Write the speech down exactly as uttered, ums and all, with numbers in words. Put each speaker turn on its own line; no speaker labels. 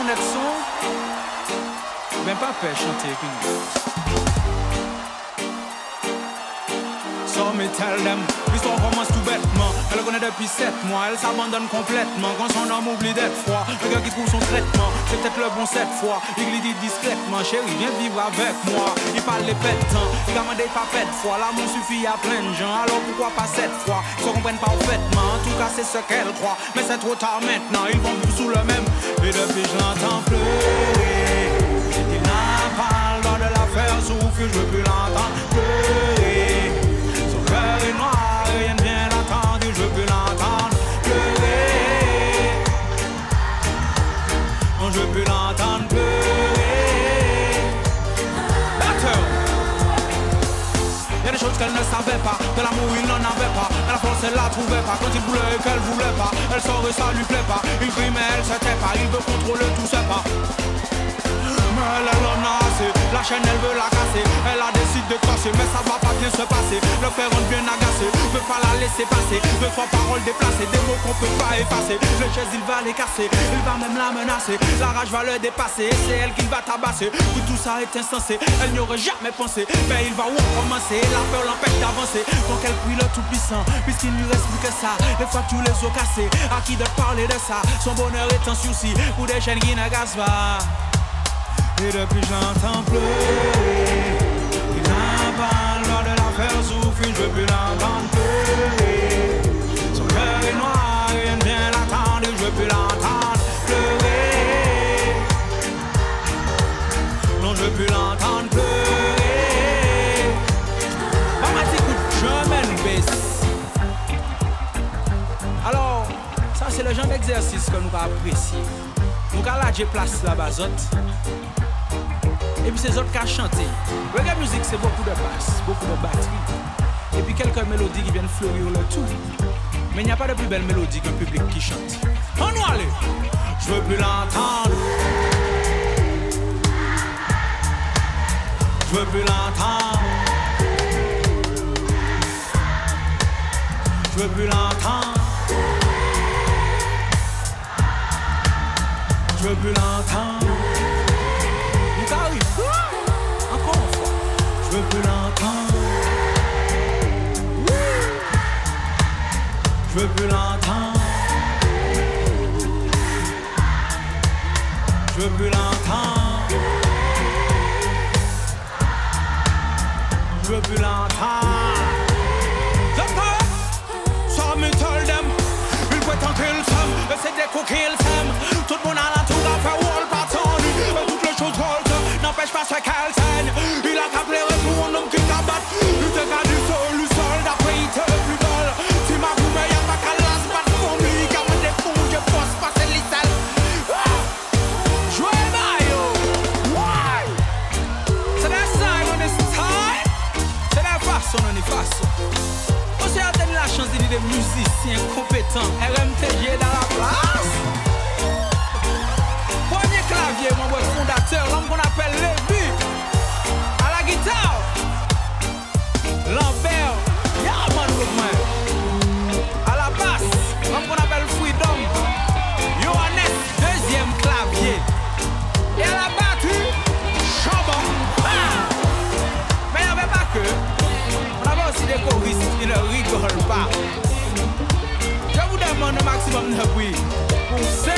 connaître son, ben pas peur chanter avec nous. So me tell them, l'histoire commence tout bêtement. Elle connaît depuis sept mois, elle s'abandonne complètement. Quand son homme oublie d'être froid, le gars qui trouve son traitement, c'est peut-être le bon cette fois. Il lui dit discrètement, chérie, viens vivre avec moi. Il parle les pétants, il commande des papettes fois. L'amour suffit à plein de gens, alors pourquoi pas cette fois? Ils se comprennent parfaitement, en tout cas c'est ce qu'elle croit. Mais c'est trop tard maintenant, ils vont vivre sous le même. Et depuis je l'entends pleurer, il n'a pas le droit de la faire souffrir, je veux plus l'entendre pleurer. Son cœur est noir, rien ne vient l'attendre, je veux plus l'entendre pleurer. Non, je veux plus l'entendre pleurer. Docteur, y'a des choses qu'elle ne savait pas, de l'amour il n'en avait pas, mais la force elle la trouvait pas, quand il voulait et qu'elle voulait pas, elle sort et ça lui plaît pas, il crie mais elle se tait pas, il veut contrôler tout ses pas. Mais elle, elle en a assez, la chaîne elle veut la casser, elle a décidé de casser, mais ça va pas bien se passer, le frère on bien agacé, veut pas la laisser passer, veut trois paroles déplacées, des mots qu'on peut pas effacer, le geste il va les casser, il va même la menacer, la rage va le dépasser, c'est elle qui va tabasser, que tout ça est insensé, elle n'y aurait jamais pensé, mais il va où recommencer, la peur l'empêche d'avancer, donc elle prie le tout puissant, puisqu'il lui reste plus que ça, les fois tous les os cassés, à qui de parler de ça, son bonheur est en sursis, pour des chaînes qui ne gassent pas. Et depuis j'entends pleurer, il n'a pas le droit de la faire souffrir, je veux plus l'entendre pleurer. Son cœur est noir, rien ne vient l'attendre, je veux plus l'entendre pleurer. Non, je veux plus l'entendre pleurer. Maman t'écoute, je mène baisse. Alors, ça c'est le genre d'exercice que nous avons apprécié. Nous avons lâché place là-bas. Et puis ces autres qui ont chanté. Reggae musique, c'est beaucoup de basses, beaucoup de batterie. Et puis quelques mélodies qui viennent fleurir le tout. Mais il n'y a pas de plus belle mélodie qu'un public qui chante. On nous aller. Je veux plus l'entendre. Je veux plus l'entendre. Je veux plus l'entendre. Je veux plus l'entendre. Encore une fois, je veux plus l'entendre. Je veux plus l'entendre. Je veux plus l'entendre. Je veux plus l'entendre. Ça me them. Il prétend qu'il s'aime, et c'est des coups qu'il s'aime. Tout le monde a la tour à faire wall partout. Et toutes les choses volent, n'empêche pas ce qu'elle saigne. Il a qu'à pleurer pour un homme qui t'abatte. Il te garde du sol, du sol, d'après il te plus bol. Tu m'as vu, mais y'a pas qu'à l'as, pas de famille. Car moi des fonds, je force passer les salles. Jouez maillot, why? C'est la sign on this time. C'est la façon on est façon. On s'est donné la chance de dire des musiciens compétents. R M T G dans la place. Premier clavier, mon beau fondateur, l'homme qu'on appelle Lévi. À la guitare, Lambert, yeah man with moi. À la basse, l'homme qu'on appelle Freedom. Johannes, deuxième clavier. Et à la batterie, Chambon. Ah! Mais il n'y avait pas que. On avait aussi des choristes qui ne rigolent pas. Je vous demande le maximum de bruit pour